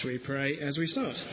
Shall we pray as we start?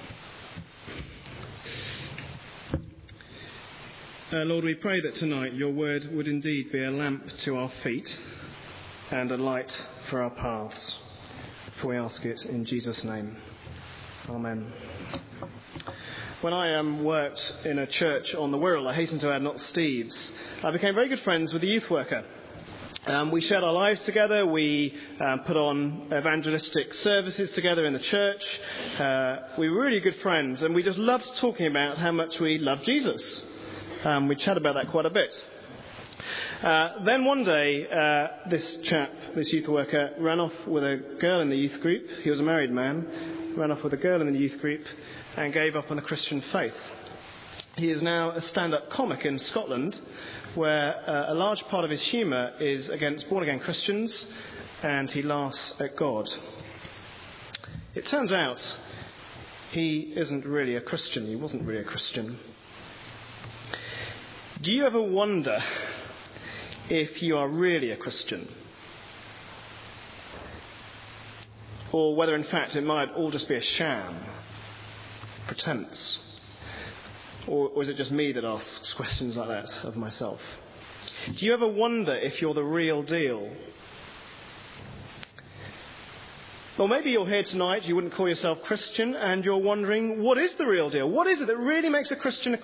Lord, we pray that tonight your word would indeed be a lamp to our feet and a light for our paths. For we ask it in Jesus' name. Amen. When I worked in a church on the Wirral, I hasten to add, not Steve's, I became very good friends with the youth worker. We shared our lives together. We put on evangelistic services together in the church. We were really good friends, and we just loved talking about how much we love Jesus. We chat about that quite a bit. Then one day, this youth worker, ran off with a girl in the youth group. He was a married man. Ran off with a girl in the youth group and gave up on the Christian faith. He is now a stand-up comic in Scotland, where a large part of his humour is against born-again Christians, and he laughs at God. It turns out he isn't really a Christian. He wasn't really a Christian. Do you ever wonder if you are really a Christian? Or whether, in fact, it might all just be a sham, pretense? Or is it just me that asks questions like that of myself? Do you ever wonder if you're the real deal? Or maybe you're here tonight, you wouldn't call yourself Christian, and you're wondering, what is the real deal? What is it that really makes a Christian,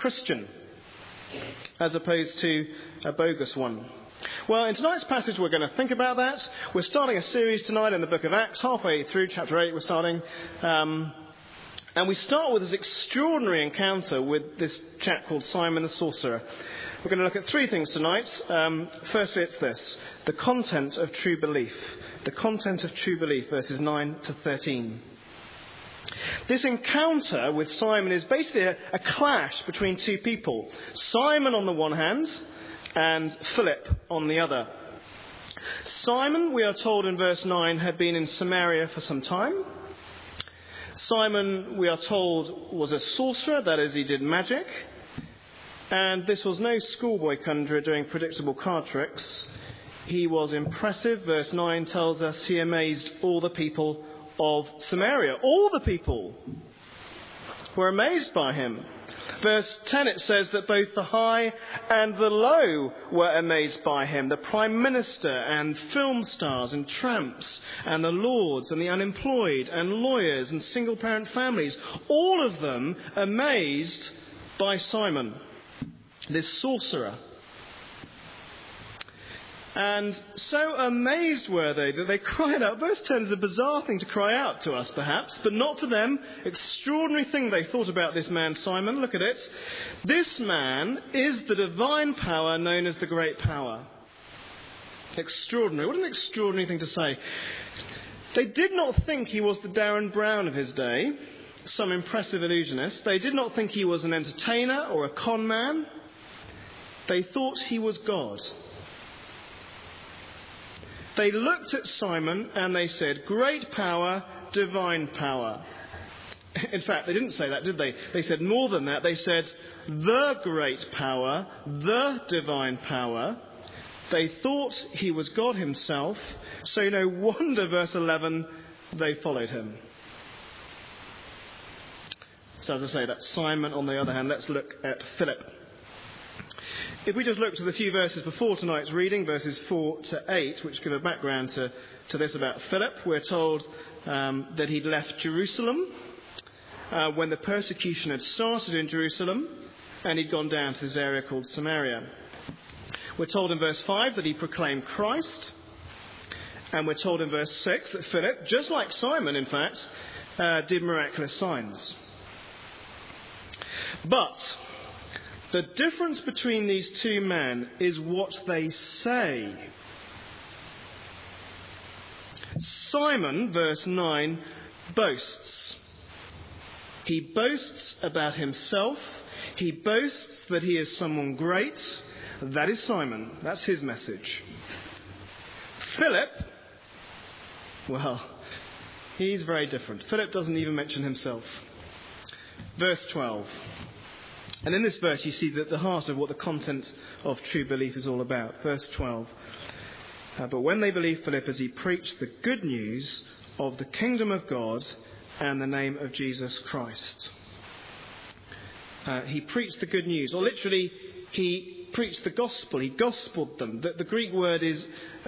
as opposed to a bogus one? Well, in tonight's passage, we're going to think about that. We're starting a series tonight in the book of Acts, halfway through chapter 8 we're starting. And we start with this extraordinary encounter with this chap called Simon the Sorcerer. We're going to look at three things tonight. Firstly, it's this: the content of true belief. The content of true belief, verses 9 to 13. This encounter with Simon is basically a clash between two people. Simon on the one hand, and Philip on the other. Simon, we are told in verse 9, had been in Samaria for some time. Simon, we are told, was a sorcerer, that is, he did magic. And this was no schoolboy conjurer doing predictable card tricks. He was impressive. Verse 9 tells us he amazed all the people of Samaria. All the people were amazed by him. Verse 10, it says that both the high and the low were amazed by him. The Prime Minister and film stars and tramps and the lords and the unemployed and lawyers and single-parent families, all of them amazed by Simon, this sorcerer. And so amazed were they that they cried out. Verse 10 is a bizarre thing to cry out to us, perhaps, but not to them. Extraordinary thing they thought about this man, Simon. Look at it. This man is the divine power known as the Great Power. Extraordinary. What an extraordinary thing to say. They did not think he was the Darren Brown of his day, some impressive illusionist. They did not think he was an entertainer or a con man. They thought he was God. They looked at Simon and they said, great power, divine power. In fact, they didn't say that, did they? They said more than that. They said, the great power, the divine power. They thought he was God himself. So no wonder, verse 11, they followed him. So as I say, that's Simon. On the other hand, let's look at Philip. If we just look to the few verses before tonight's reading, verses 4 to 8, which give a background to this about Philip, we're told that he'd left Jerusalem when the persecution had started in Jerusalem, and he'd gone down to this area called Samaria. We're told in verse 5 that he proclaimed Christ, and we're told in verse 6 that Philip, just like Simon in fact, did miraculous signs. But the difference between these two men is what they say. Simon, verse 9, boasts. He boasts about himself. He boasts that he is someone great. That is Simon. That's his message. Philip, well, he's very different. Philip doesn't even mention himself. Verse 12. And in this verse you see that the heart of what the content of true belief is all about. Verse 12. But when they believed Philip as he preached the good news of the kingdom of God and the name of Jesus Christ. He preached the good news, or literally, he preached the gospel. He gospeled them. The Greek word is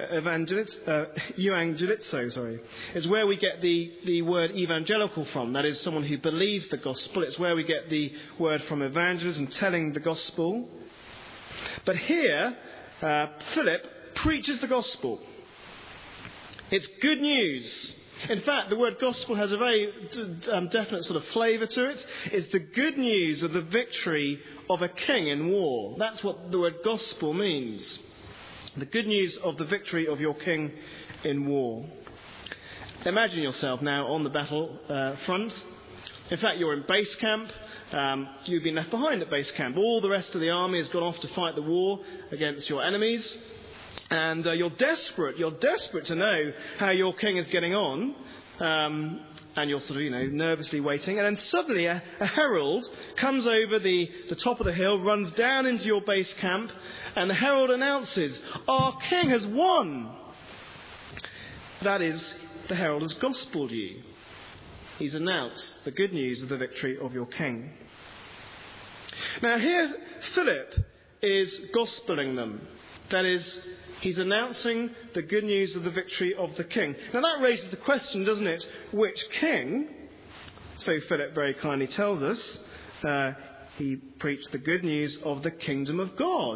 euangelizo, It's where we get the word evangelical from. That is, someone who believes the gospel. It's where we get the word from evangelism, telling the gospel. But here, Philip preaches the gospel. It's good news. In fact, the word gospel has a very definite sort of flavour to it. It's the good news of the victory of a king in war. That's what the word gospel means. The good news of the victory of your king in war. Imagine yourself now on the battle front. In fact, you're in base camp. You've been left behind at base camp. All the rest of the army has gone off to fight the war against your enemies. And you're desperate to know how your king is getting on. And you're sort of, nervously waiting. And then suddenly a herald comes over the top of the hill, runs down into your base camp, and the herald announces, "Our king has won." That is, the herald has gospelled you. He's announced the good news of the victory of your king. Now here, Philip is gospelling them. That is, he's announcing the good news of the victory of the king. Now that raises the question, doesn't it? Which king? So Philip very kindly tells us he preached the good news of the kingdom of God.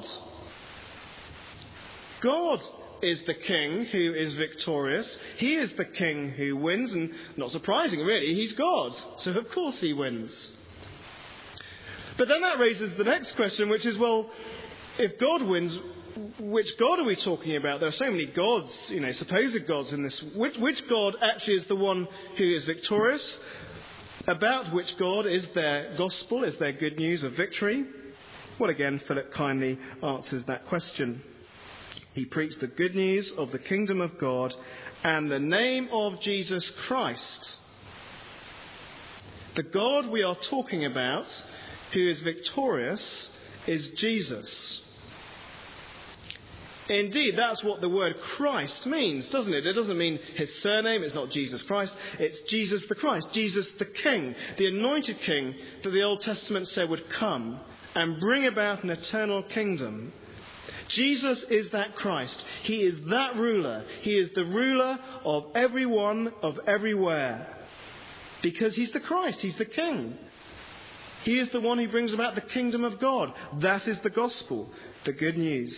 God is the king who is victorious. He is the king who wins, and not surprising really, he's God. So of course he wins. But then that raises the next question, which is, well, if God wins, which God are we talking about? There are so many gods, supposed gods in this. Which God actually is the one who is victorious? About which God is their gospel, is their good news of victory? Well, again, Philip kindly answers that question. He preached the good news of the kingdom of God and the name of Jesus Christ. The God we are talking about, who is victorious, is Jesus. Indeed, that's what the word Christ means, doesn't it? It doesn't mean his surname. It's not Jesus Christ. It's Jesus the Christ, Jesus the King, the anointed King that the Old Testament said would come and bring about an eternal kingdom. Jesus is that Christ. He is that ruler. He is the ruler of everyone, of everywhere. Because he's the Christ. He's the King. He is the one who brings about the kingdom of God. That is the gospel, the good news.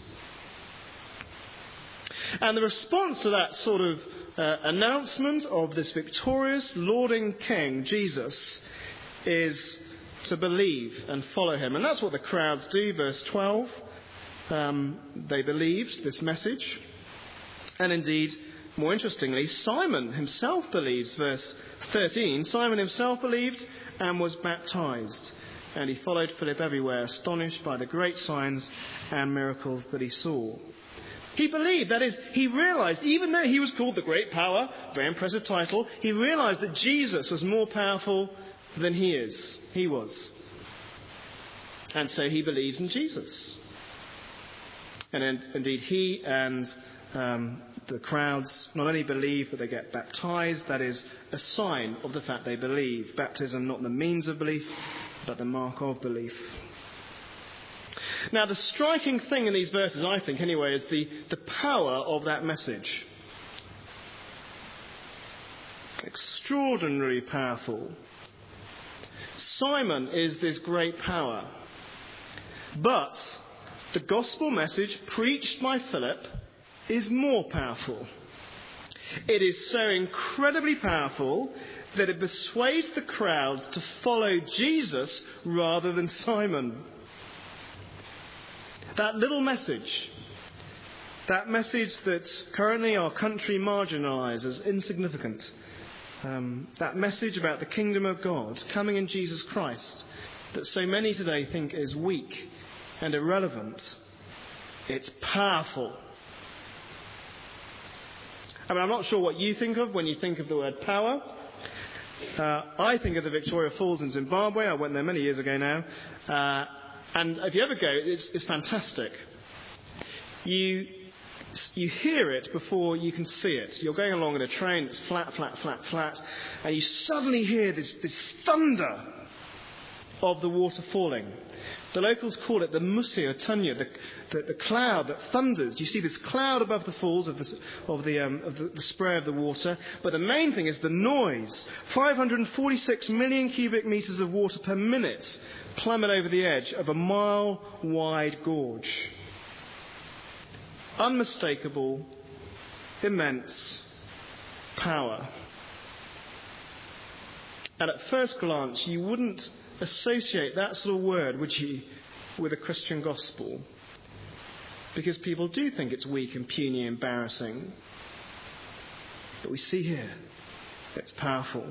And the response to that sort of announcement of this victorious, lauding King, Jesus, is to believe and follow him. And that's what the crowds do, verse 12. They believed this message. And indeed, more interestingly, Simon himself believes, verse 13. Simon himself believed and was baptized. And he followed Philip everywhere, astonished by the great signs and miracles that he saw. He believed, that is, he realized, even though he was called the great power, very impressive title, he realized that Jesus was more powerful than he was. And so he believes in Jesus. And indeed, he and the crowds not only believe, but they get baptized. That is a sign of the fact they believe. Baptism not the means of belief, but the mark of belief. Now, the striking thing in these verses, I think anyway, is the power of that message. Extraordinarily powerful. Simon is this great power. But the gospel message preached by Philip is more powerful. It is so incredibly powerful that it persuades the crowds to follow Jesus rather than Simon. That little message, that message that currently our country marginalises as insignificant, that message about the kingdom of God coming in Jesus Christ that so many today think is weak and irrelevant, it's powerful. I mean, I'm not sure what you think of when you think of the word power. I think of the Victoria Falls in Zimbabwe. I went there many years ago now. And if you ever go, it's fantastic. You you hear it before you can see it. You're going along in a train that's flat, flat, flat, flat, and you suddenly hear this thunder of the water falling. The locals call it the musi or tunya, the cloud that thunders. You see this cloud above the falls of the spray of the water, but the main thing is the noise. 546 million cubic metres of water per minute plummet over the edge of a mile-wide gorge. Unmistakable, immense power. And at first glance, you wouldn't associate that sort of word, would you, with a Christian gospel? Because people do think it's weak and puny, embarrassing. But we see here, it's powerful.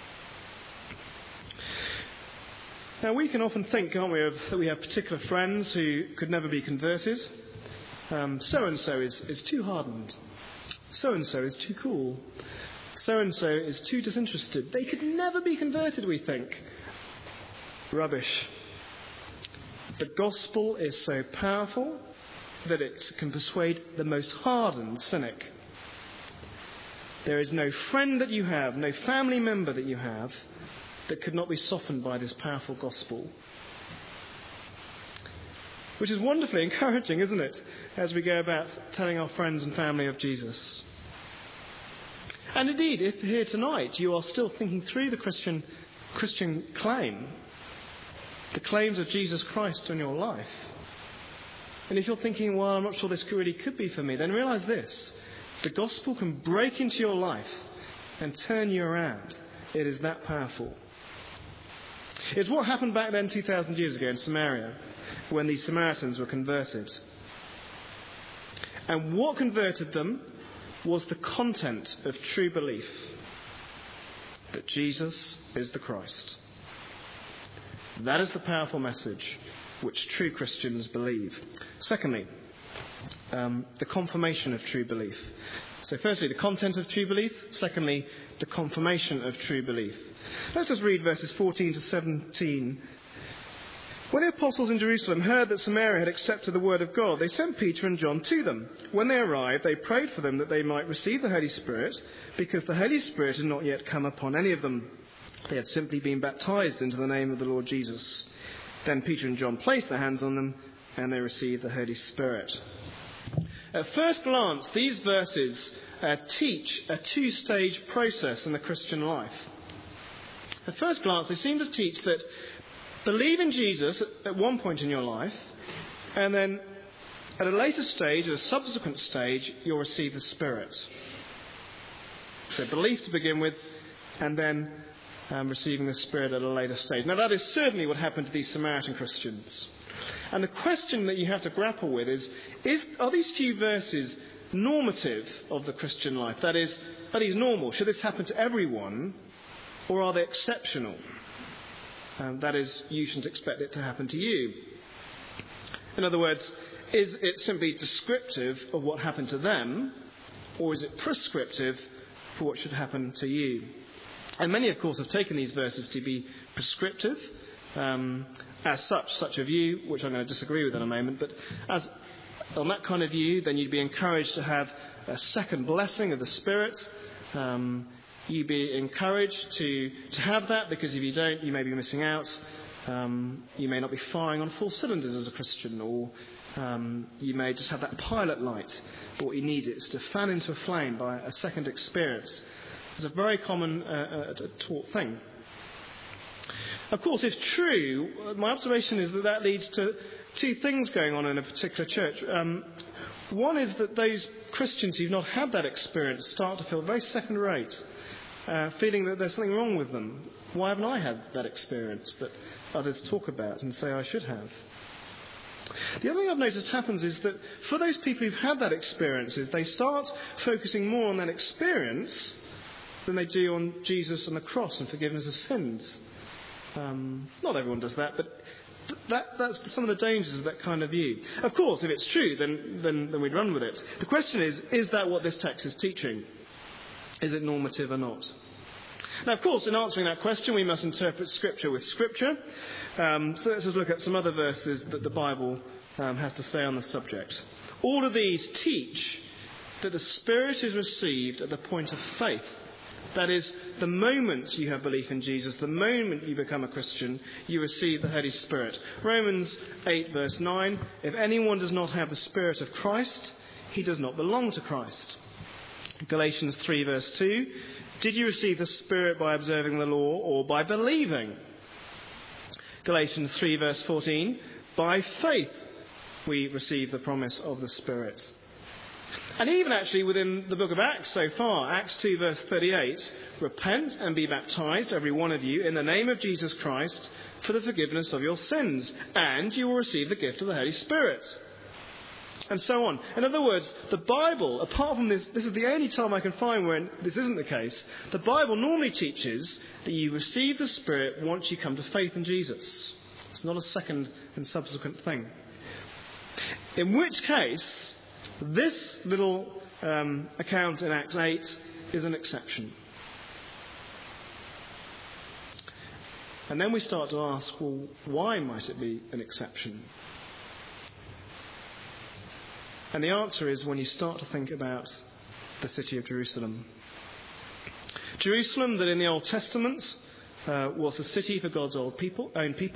Now, we can often think, can't we, that we have particular friends who could never be converted. So-and-so is too hardened. So-and-so is too cool. So-and-so is too disinterested. They could never be converted, we think. Rubbish. The gospel is so powerful that it can persuade the most hardened cynic. There is no friend that you have, no family member that you have, that could not be softened by this powerful gospel. Which is wonderfully encouraging, isn't it, as we go about telling our friends and family of Jesus. And indeed, if here tonight you are still thinking through the Christian claim, the claims of Jesus Christ in your life, and if you're thinking, well, I'm not sure this really could be for me, then realise this. The gospel can break into your life and turn you around. It is that powerful. It's what happened back then 2,000 years ago in Samaria, when the Samaritans were converted. And what converted them was the content of true belief, that Jesus is the Christ. That is the powerful message which true Christians believe. Secondly, the confirmation of true belief. So firstly, the content of true belief. Secondly, the confirmation of true belief. Let us read verses 14 to 17. When the apostles in Jerusalem heard that Samaria had accepted the word of God, they sent Peter and John to them. When they arrived, they prayed for them that they might receive the Holy Spirit, because the Holy Spirit had not yet come upon any of them. They had simply been baptized into the name of the Lord Jesus. Then Peter and John placed their hands on them, and they received the Holy Spirit. At first glance, these verses teach a two-stage process in the Christian life. At first glance, they seem to teach that believe in Jesus at one point in your life, and then at a later stage, at a subsequent stage, you'll receive the Spirit. So belief to begin with, and then receiving the Spirit at a later stage. Now that is certainly what happened to these Samaritan Christians. And the question that you have to grapple with is are these few verses normative of the Christian life? That is, are these normal? Should this happen to everyone, or are they exceptional? That is, you shouldn't expect it to happen to you. In other words, is it simply descriptive of what happened to them, or is it prescriptive for what should happen to you? And many, of course, have taken these verses to be prescriptive. As such a view, which I'm going to disagree with in a moment, but as on that kind of view, then you'd be encouraged to have a second blessing of the Spirit. You'd be encouraged to have that, because if you don't, you may be missing out. You may not be firing on full cylinders as a Christian, or you may just have that pilot light. But what you need is to fan into a flame by a second experience. It's a very common taught thing. Of course, if true, my observation is that leads to two things going on in a particular church. One is that those Christians who've not had that experience start to feel very second-rate, feeling that there's something wrong with them. Why haven't I had that experience that others talk about and say I should have? The other thing I've noticed happens is that for those people who've had that experience, they start focusing more on that experience than they do on Jesus and the cross and forgiveness of sins. Not everyone does that, but that's some of the dangers of that kind of view. Of course, if it's true, then we'd run with it. The question is that what this text is teaching? Is it normative or not? Now, of course, in answering that question, we must interpret Scripture with Scripture. So let's just look at some other verses that the Bible has to say on the subject. All of these teach that the Spirit is received at the point of faith. That is, the moment you have belief in Jesus, the moment you become a Christian, you receive the Holy Spirit. Romans 8 verse 9, if anyone does not have the Spirit of Christ, he does not belong to Christ. Galatians 3 verse 2, did you receive the Spirit by observing the law or by believing? Galatians 3 verse 14, by faith we receive the promise of the Spirit. And even actually within the book of Acts so far, Acts 2 verse 38, repent and be baptized, every one of you, in the name of Jesus Christ for the forgiveness of your sins, and you will receive the gift of the Holy Spirit. And so on. In other words, the Bible, apart from this is the only time I can find where this isn't the case, the Bible normally teaches that you receive the Spirit once you come to faith in Jesus. It's not a second and subsequent thing. In which case, this little account in Acts 8 is an exception. And then we start to ask, well, why might it be an exception? And the answer is when you start to think about the city of Jerusalem. Jerusalem, that in the Old Testament was the city for God's own people.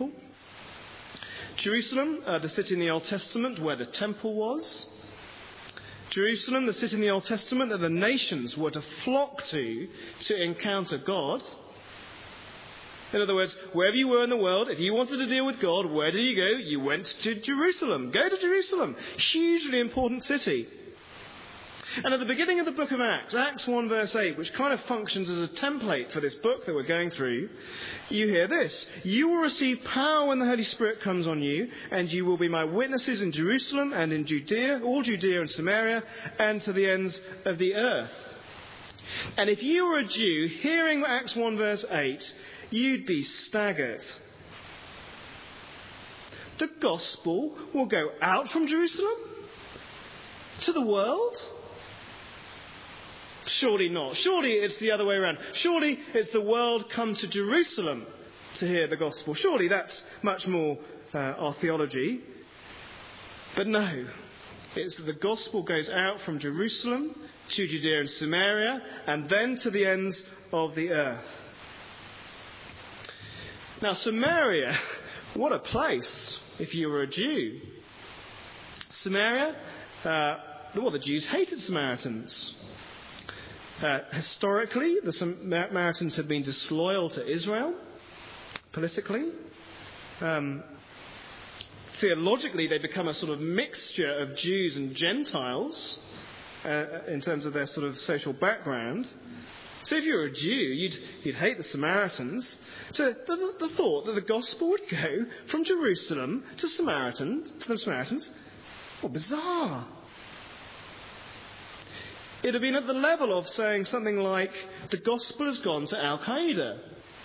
Jerusalem, the city in the Old Testament where the temple was. Jerusalem, the city in the Old Testament that the nations were to flock to encounter God. In other words, wherever you were in the world, if you wanted to deal with God, where did you go? You went to Jerusalem. Go to Jerusalem. Hugely important city. And at the beginning of the book of Acts, Acts 1 verse 8, which kind of functions as a template for this book that we're going through, you hear this. You will receive power when the Holy Spirit comes on you, and you will be my witnesses in Jerusalem and in Judea, all Judea and Samaria, and to the ends of the earth. And if you were a Jew, hearing Acts 1 verse 8, you'd be staggered. The gospel will go out from Jerusalem to the world? Surely not. Surely it's the other way around. Surely it's the world come to Jerusalem to hear the gospel. Surely that's much more our theology. But no. It's that the gospel goes out from Jerusalem to Judea and Samaria and then to the ends of the earth. Now, Samaria, what a place if you were a Jew. Samaria, the Jews hated Samaritans. Historically, the Samaritans had been disloyal to Israel, politically. Theologically, they become a sort of mixture of Jews and Gentiles in terms of their sort of social background. So if you were a Jew, you'd hate the Samaritans. So the thought that the gospel would go from Jerusalem to the Samaritans, well, bizarre. It would have been at the level of saying something like, the gospel has gone to Al-Qaeda.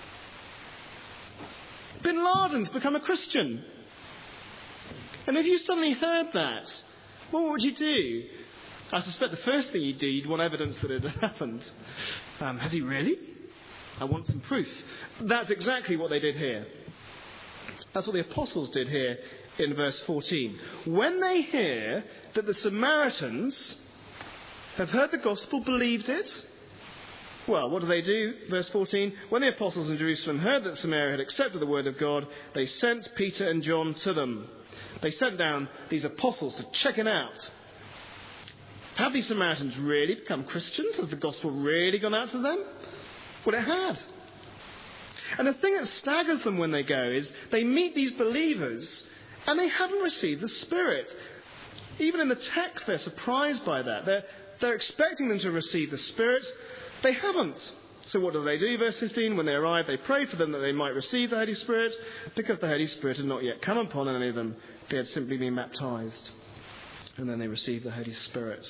Bin Laden's become a Christian. And if you suddenly heard that, what would you do? I suspect the first thing you'd do, you'd want evidence that it had happened. Has he really? I want some proof. That's exactly what they did here. That's what the apostles did here in verse 14. When they hear that the Samaritans have heard the gospel, believed it, well, what do? Verse 14. When the apostles in Jerusalem heard that Samaria had accepted the word of God, they sent Peter and John to them. They sent down these apostles to check it out. Have these Samaritans really become Christians? Has the gospel really gone out to them? Well, it had. And the thing that staggers them when they go is they meet these believers and they haven't received the Spirit. Even in the text, they're surprised by that. They're expecting them to receive the Spirit. They haven't. So what do? Verse 15, when they arrived, they prayed for them that they might receive the Holy Spirit. Because the Holy Spirit had not yet come upon any of them, they had simply been baptized. And then they received the Holy Spirit.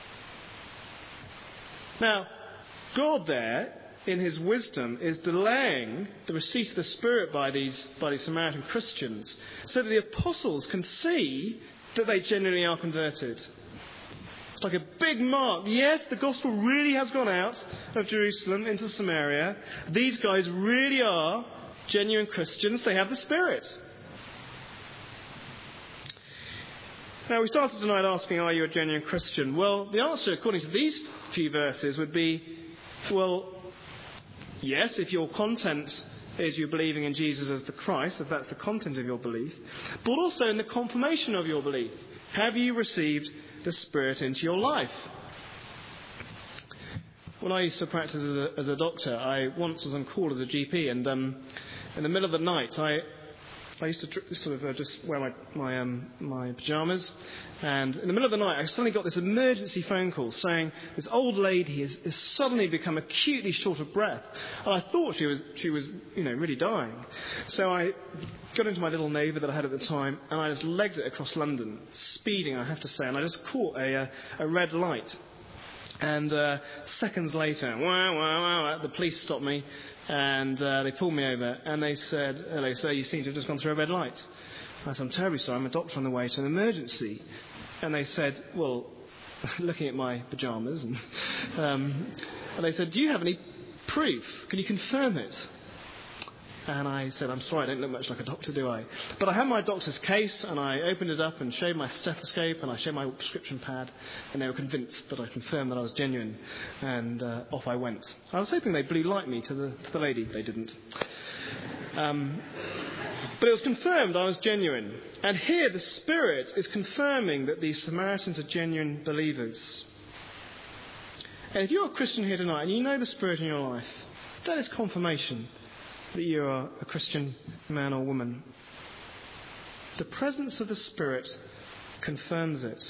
Now, God there, in his wisdom, is delaying the receipt of the Spirit by these Samaritan Christians so that the apostles can see that they genuinely are converted. It's like a big mark. Yes, the gospel really has gone out of Jerusalem into Samaria. These guys really are genuine Christians. They have the Spirit. Now, we started tonight asking, are you a genuine Christian? Well, the answer, according to these few verses, would be, well, yes, if your content is you believing in Jesus as the Christ, if that's the content of your belief, but also in the confirmation of your belief. Have you received the Spirit into your life? When I used to practice as a doctor, I once was on call as a GP, and in the middle of the night, I used to sort of just wear my pyjamas, and in the middle of the night, I suddenly got this emergency phone call saying this old lady has suddenly become acutely short of breath, and I thought she was really dying. So I got into my little Nova that I had at the time, and I just legged it across London, speeding, I have to say, and I just caught a red light. And seconds later, the police stopped me, and they pulled me over, and they said, "Hello, sir, you seem to have just gone through a red light." I said, "I'm terribly sorry, I'm a doctor on the way to an emergency." And they said, well, looking at my pyjamas, and they said, "Do you have any proof? Can you confirm it?" And I said, "I'm sorry, I don't look much like a doctor, do I?" But I had my doctor's case, and I opened it up and showed my stethoscope, and I showed my prescription pad, and they were convinced that I confirmed that I was genuine, and off I went. I was hoping they'd blue light me to the lady. They didn't. But it was confirmed I was genuine. And here the Spirit is confirming that these Samaritans are genuine believers. And if you're a Christian here tonight, and you know the Spirit in your life, that is confirmation that you are a Christian man or woman. The presence of the Spirit confirms it.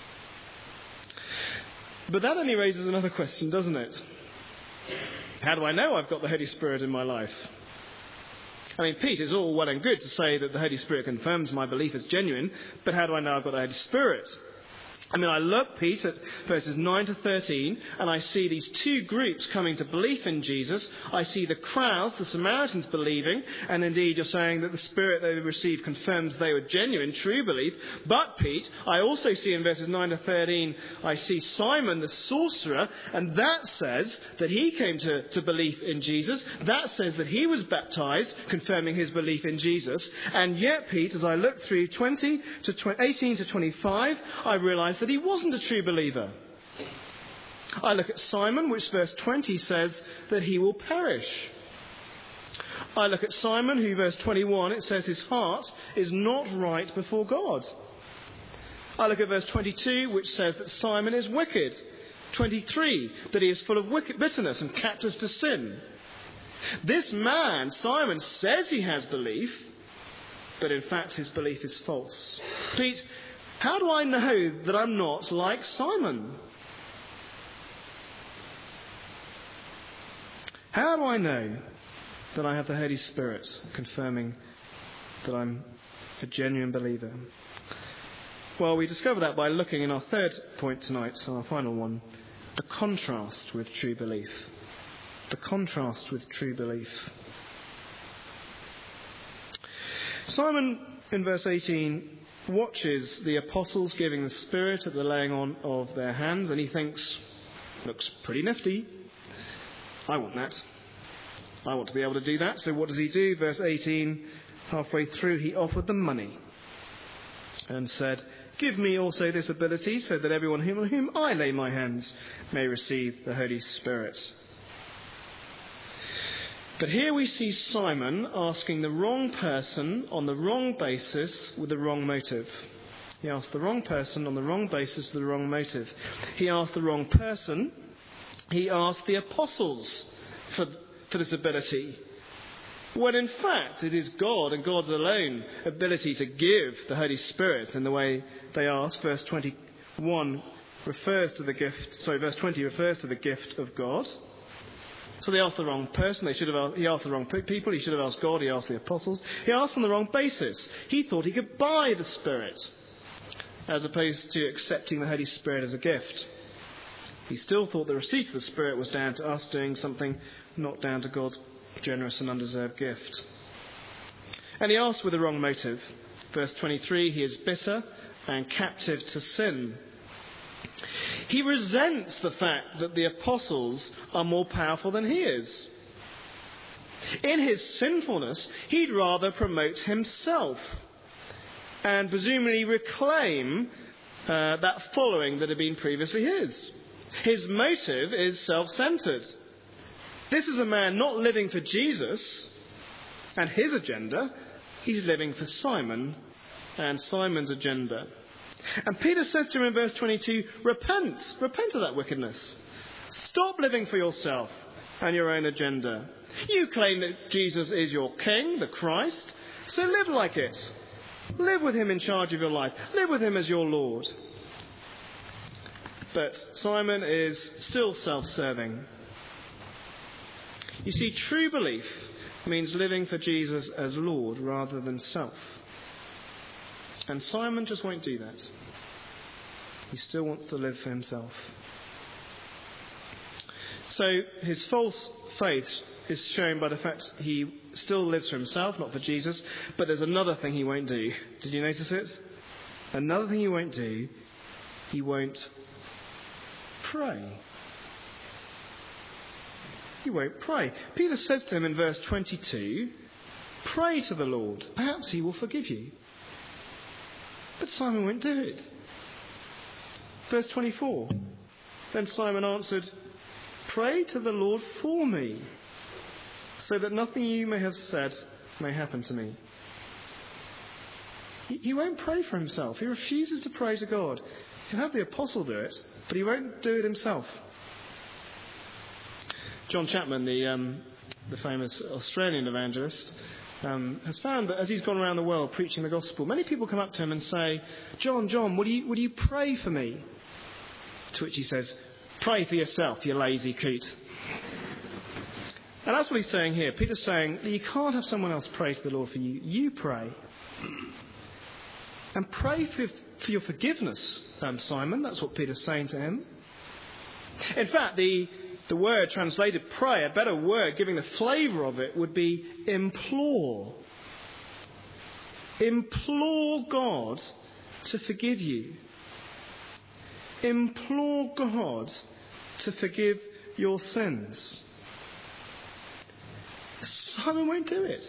But that only raises another question, doesn't it? How do I know I've got the Holy Spirit in my life? I mean, Pete, it's all well and good to say that the Holy Spirit confirms my belief as genuine, but how do I know I've got the Holy Spirit? I mean, I look, Pete, at verses 9 to 13, and I see these two groups coming to belief in Jesus. I see the crowds, the Samaritans, believing, and indeed you're saying that the Spirit they received confirms they were genuine, true belief. But, Pete, I also see in verses 9 to 13, I see Simon the sorcerer, and that says that he came to belief in Jesus. That says that he was baptized, confirming his belief in Jesus. And yet, Pete, as I look through 18 to 25, I realise that he wasn't a true believer. I look at Simon, which verse 20 says that he will perish. I look at Simon, who verse 21, it says his heart is not right before God. I look at verse 22, which says that Simon is wicked. 23, that he is full of bitterness and captive to sin. This man, Simon, says he has belief, but in fact his belief is false. Pete, how do I know that I'm not like Simon? How do I know that I have the Holy Spirit confirming that I'm a genuine believer? Well, we discover that by looking in our third point tonight, so our final one, the contrast with true belief. The contrast with true belief. Simon, in verse 18, watches the apostles giving the Spirit at the laying on of their hands, and he thinks, looks pretty nifty. I want that. I want to be able to do that. So what does he do? Verse 18, halfway through, he offered them money and said, "Give me also this ability, so that everyone on whom I lay my hands may receive the Holy Spirit." But here we see Simon asking the wrong person on the wrong basis with the wrong motive. He asked the wrong person on the wrong basis with the wrong motive. He asked the wrong person. He asked the apostles for this ability, when in fact it is God and God's alone ability to give the Holy Spirit in the way they ask. Verse 21 refers to the gift. Verse 20 refers to the gift of God. So they asked the wrong person. He asked the wrong people. He should have asked God. He asked the apostles. He asked on the wrong basis. He thought he could buy the Spirit, as opposed to accepting the Holy Spirit as a gift. He still thought the receipt of the Spirit was down to us doing something, not down to God's generous and undeserved gift. And he asked with the wrong motive. Verse 23, he is bitter and captive to sin. He resents the fact that the apostles are more powerful than he is. In his sinfulness, he'd rather promote himself and presumably reclaim that following that had been previously his. His motive is self-centred. This is a man not living for Jesus and his agenda. He's living for Simon and Simon's agenda. And Peter says to him in verse 22, repent of that wickedness. Stop living for yourself and your own agenda. You claim that Jesus is your king, the Christ, so live like it. Live with him in charge of your life. Live with him as your Lord. But Simon is still self-serving. You see, true belief means living for Jesus as Lord rather than self. And Simon just won't do that. He still wants to live for himself. So his false faith is shown by the fact he still lives for himself, not for Jesus. But there's another thing he won't do. Did you notice it? Another thing he won't do, he won't pray. He won't pray. Peter says to him in verse 22, pray to the Lord. Perhaps he will forgive you. But Simon won't do it. Verse 24. Then Simon answered, pray to the Lord for me, so that nothing you may have said may happen to me. He won't pray for himself. He refuses to pray to God. He'll have the apostle do it, but he won't do it himself. John Chapman, the famous Australian evangelist, has found that as he's gone around the world preaching the gospel, many people come up to him and say, John, would you pray for me? To which he says, pray for yourself, you lazy coot. And that's what he's saying here. Peter's saying that you can't have someone else pray to the Lord for you. You pray. And pray for your forgiveness, Simon. That's what Peter's saying to him. In fact, the word translated pray, a better word giving the flavour of it, would be implore. Implore God to forgive you. Implore God to forgive your sins. Simon won't do it.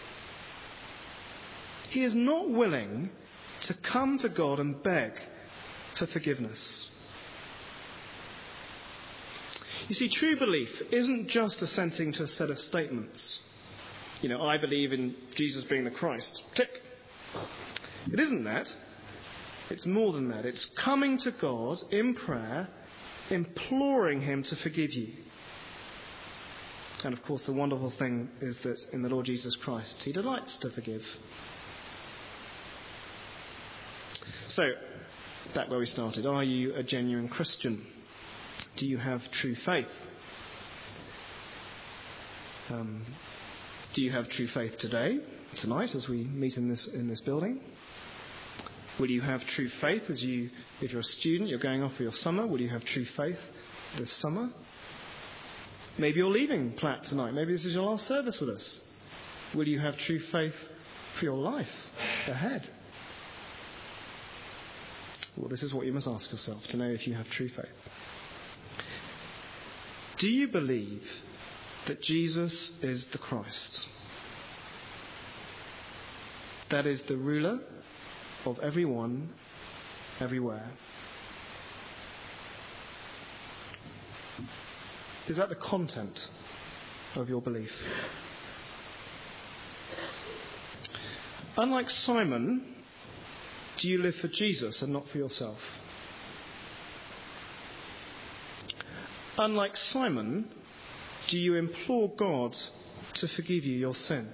He is not willing to come to God and beg for forgiveness. You see, true belief isn't just assenting to a set of statements. I believe in Jesus being the Christ. Tick. It isn't that. It's more than that. It's coming to God in prayer, imploring him to forgive you. And of course, the wonderful thing is that in the Lord Jesus Christ, he delights to forgive. So, back where we started. Are you a genuine Christian? Do you have true faith? Do you have true faith today, tonight, as we meet in this building? Will you have true faith if you're a student, you're going off for your summer? Will you have true faith this summer? Maybe you're leaving Platt tonight. Maybe this is your last service with us. Will you have true faith for your life ahead? Well, this is what you must ask yourself to know if you have true faith. Do you believe that Jesus is the Christ? That is the ruler of everyone, everywhere. Is that the content of your belief? Unlike Simon, do you live for Jesus and not for yourself? Unlike Simon, do you implore God to forgive you your sin?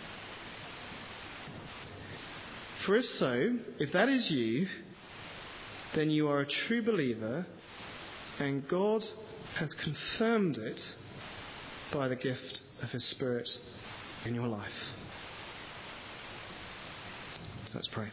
For if so, if that is you, then you are a true believer, and God has confirmed it by the gift of his Spirit in your life. Let's pray.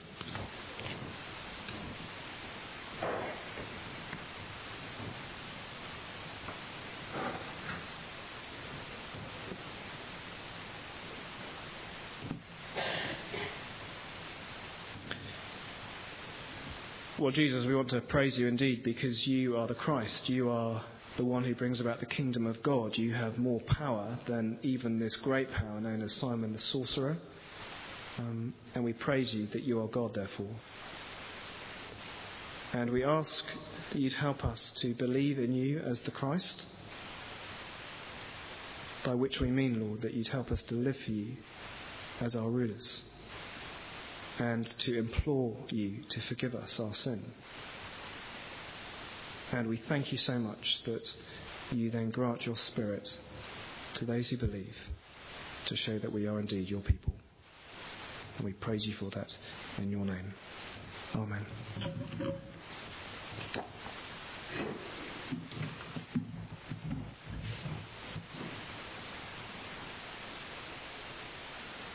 Well, Jesus, we want to praise you indeed because you are the Christ. You are the one who brings about the kingdom of God. You have more power than even this great power known as Simon the sorcerer. And we praise you that you are God, therefore. And we ask that you'd help us to believe in you as the Christ, by which we mean, Lord, that you'd help us to live for you as our rulers, and to implore you to forgive us our sin. And we thank you so much that you then grant your Spirit to those who believe, to show that we are indeed your people. And we praise you for that in your name. Amen.